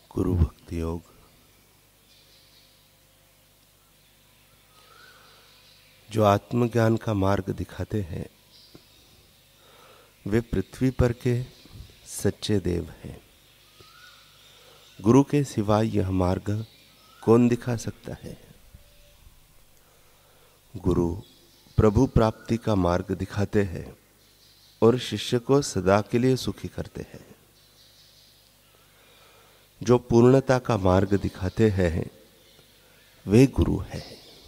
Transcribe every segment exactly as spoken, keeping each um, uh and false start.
गुरु भक्ति योग। जो आत्मज्ञान का मार्ग दिखाते हैं वे पृथ्वी पर के सच्चे देव हैं। गुरु के सिवाय यह मार्ग कौन दिखा सकता है। गुरु प्रभु प्राप्ति का मार्ग दिखाते हैं और शिष्य को सदा के लिए सुखी करते हैं। जो पूर्णता का मार्ग दिखाते हैं वे गुरु हैं।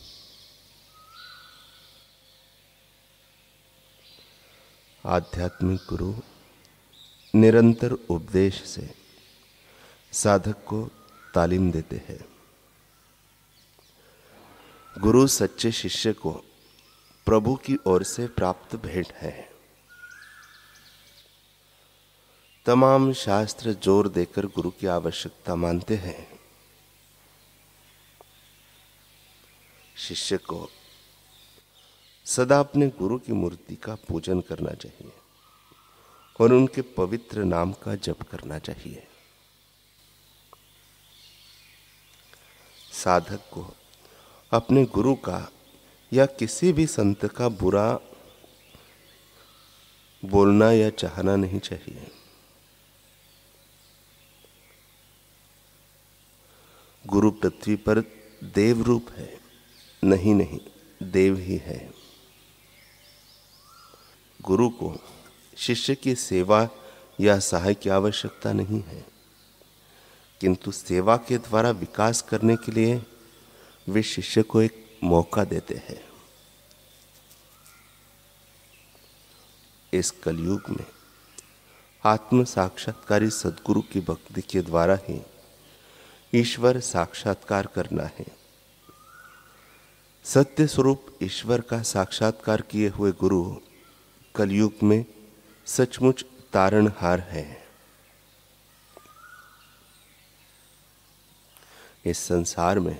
आध्यात्मिक गुरु निरंतर उपदेश से साधक को तालीम देते हैं। गुरु सच्चे शिष्य को प्रभु की ओर से प्राप्त भेंट है। तमाम शास्त्र जोर देकर गुरु की आवश्यकता मानते हैं। शिष्य को सदा अपने गुरु की मूर्ति का पूजन करना चाहिए और उनके पवित्र नाम का जप करना चाहिए। साधक को अपने गुरु का या किसी भी संत का बुरा बोलना या चाहना नहीं चाहिए। गुरु पृथ्वी पर देव रूप है, नहीं नहीं देव ही है। गुरु को शिष्य की सेवा या सहाय की आवश्यकता नहीं है, किंतु सेवा के द्वारा विकास करने के लिए वे शिष्य को एक मौका देते हैं। इस कलयुग में आत्म साक्षात्कारी सद्गुरु की भक्ति के द्वारा ही ईश्वर साक्षात्कार करना है। सत्य स्वरूप ईश्वर का साक्षात्कार किए हुए गुरु कलयुग में सचमुच तारणहार है। इस संसार में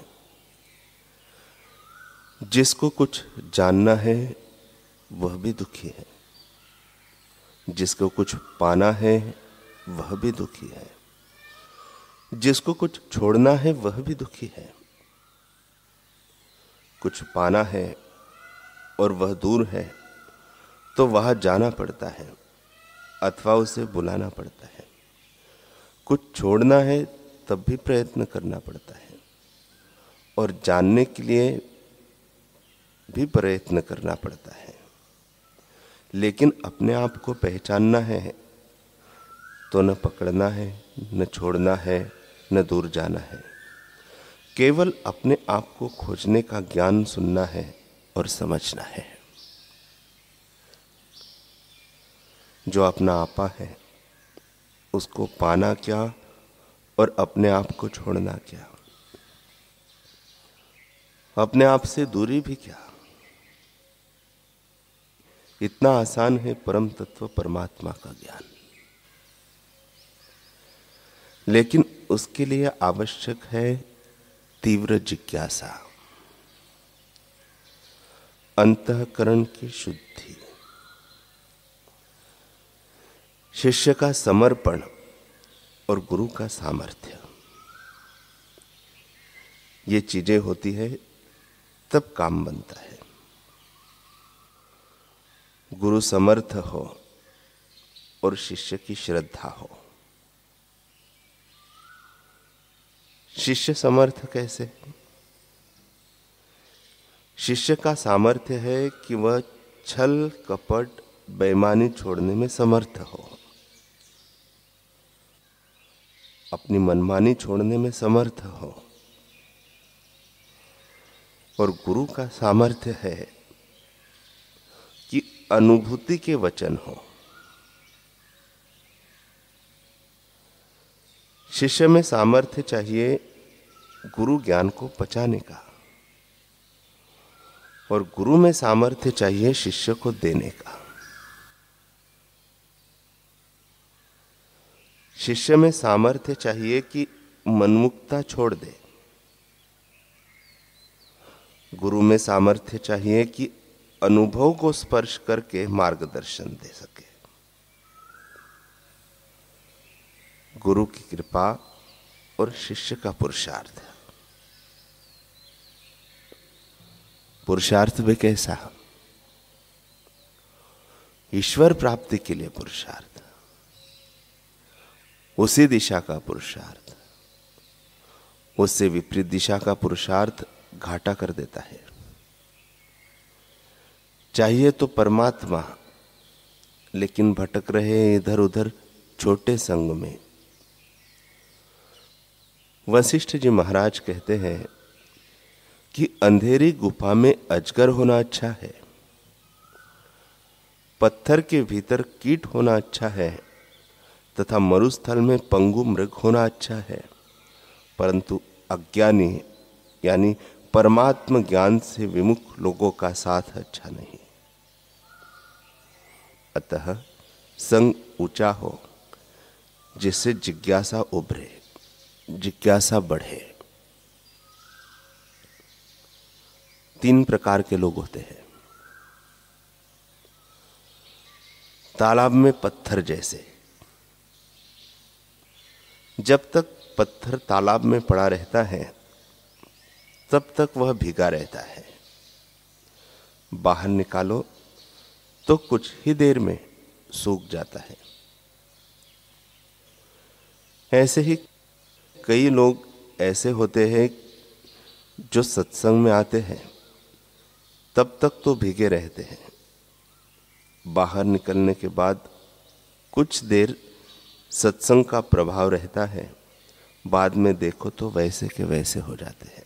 जिसको कुछ जानना है वह भी दुखी है, जिसको कुछ पाना है वह भी दुखी है, जिसको कुछ छोड़ना है वह भी दुखी है। कुछ पाना है और वह दूर है तो वहां जाना पड़ता है अथवा उसे बुलाना पड़ता है। कुछ छोड़ना है तब भी प्रयत्न करना पड़ता है और जानने के लिए भी प्रयत्न करना पड़ता है। लेकिन अपने आप को पहचानना है तो न पकड़ना है, न छोड़ना है, न दूर जाना है। केवल अपने आप को खोजने का ज्ञान सुनना है और समझना है। जो अपना आपा है उसको पाना क्या और अपने आप को छोड़ना क्या, अपने आप से दूरी भी क्या। इतना आसान है परम तत्व परमात्मा का ज्ञान, लेकिन उसके लिए आवश्यक है तीव्र जिज्ञासा, अंतःकरण की शुद्धि, शिष्य का समर्पण और गुरु का सामर्थ्य। ये चीजें होती है तब काम बनता है। गुरु समर्थ हो और शिष्य की श्रद्धा हो। शिष्य समर्थ कैसे? शिष्य का सामर्थ्य है कि वह छल कपट बेईमानी छोड़ने में समर्थ हो, अपनी मनमानी छोड़ने में समर्थ हो। और गुरु का सामर्थ्य है कि अनुभूति के वचन हो। शिष्य में सामर्थ्य चाहिए गुरु ज्ञान को पचाने का, और गुरु में सामर्थ्य चाहिए शिष्य को देने का। शिष्य में सामर्थ्य चाहिए कि मनमुक्ता छोड़ दे, गुरु में सामर्थ्य चाहिए कि अनुभव को स्पर्श करके मार्गदर्शन दे सके। गुरु की कृपा और शिष्य का पुरुषार्थ। पुरुषार्थ भी कैसा? ईश्वर प्राप्ति के लिए पुरुषार्थ, उसी दिशा का पुरुषार्थ। उससे विपरीत दिशा का पुरुषार्थ घाटा कर देता है। चाहिए तो परमात्मा, लेकिन भटक रहे इधर उधर छोटे संग में। वशिष्ठ जी महाराज कहते हैं कि अंधेरी गुफा में अजगर होना अच्छा है, पत्थर के भीतर कीट होना अच्छा है, तथा मरुस्थल में पंगु मृग होना अच्छा है, परंतु अज्ञानी यानी परमात्म ज्ञान से विमुख लोगों का साथ अच्छा नहीं। अतः संग ऊंचा हो, जिससे जिज्ञासा उभरे, जिज्ञासा बढ़े। तीन प्रकार के लोग होते हैं। तालाब में पत्थर जैसे। जब तक पत्थर तालाब में पड़ा रहता है तब तक वह भीगा रहता है। बाहर निकालो तो कुछ ही देर में सूख जाता है। ऐसे ही कई लोग ऐसे होते हैं जो सत्संग में आते हैं तब तक तो भीगे रहते हैं, बाहर निकलने के बाद कुछ देर सत्संग का प्रभाव रहता है, बाद में देखो तो वैसे के वैसे हो जाते हैं।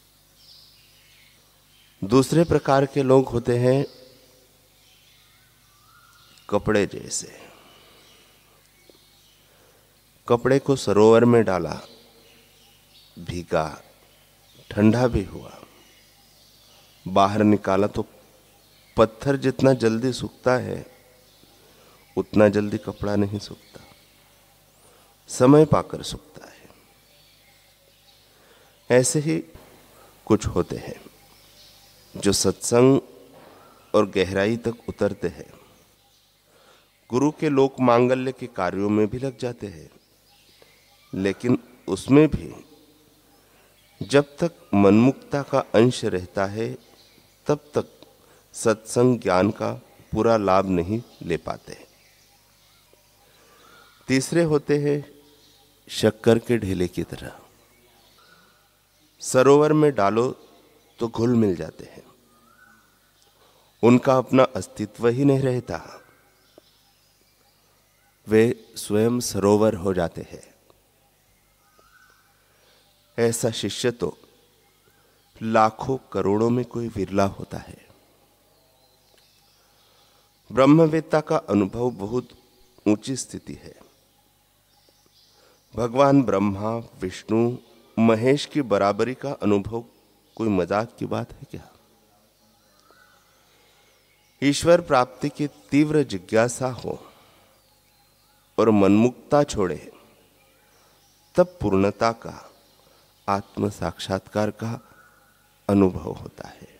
दूसरे प्रकार के लोग होते हैं कपड़े जैसे। कपड़े को सरोवर में डाला, भीगा, ठंडा भी हुआ, बाहर निकाला तो पत्थर जितना जल्दी सूखता है उतना जल्दी कपड़ा नहीं सूखता, समय पाकर सूखता है। ऐसे ही कुछ होते हैं जो सत्संग और गहराई तक उतरते हैं, गुरु के लोक मांगल्य के कार्यों में भी लग जाते हैं, लेकिन उसमें भी जब तक मनमुक्ता का अंश रहता है तब तक सत्संग ज्ञान का पूरा लाभ नहीं ले पाते। तीसरे होते हैं शक्कर के ढेले की तरह। सरोवर में डालो तो घुल मिल जाते हैं, उनका अपना अस्तित्व ही नहीं रहता, वे स्वयं सरोवर हो जाते हैं। ऐसा शिष्य तो लाखों करोड़ों में कोई विरला होता है। ब्रह्मवेत्ता का अनुभव बहुत ऊंची स्थिति है। भगवान ब्रह्मा, विष्णु, महेश की बराबरी का अनुभव कोई मजाक की बात है क्या? ईश्वर प्राप्ति की तीव्र जिज्ञासा हो और मनमुक्ता छोड़े तब पूर्णता का, आत्म साक्षात्कार का अनुभव होता है।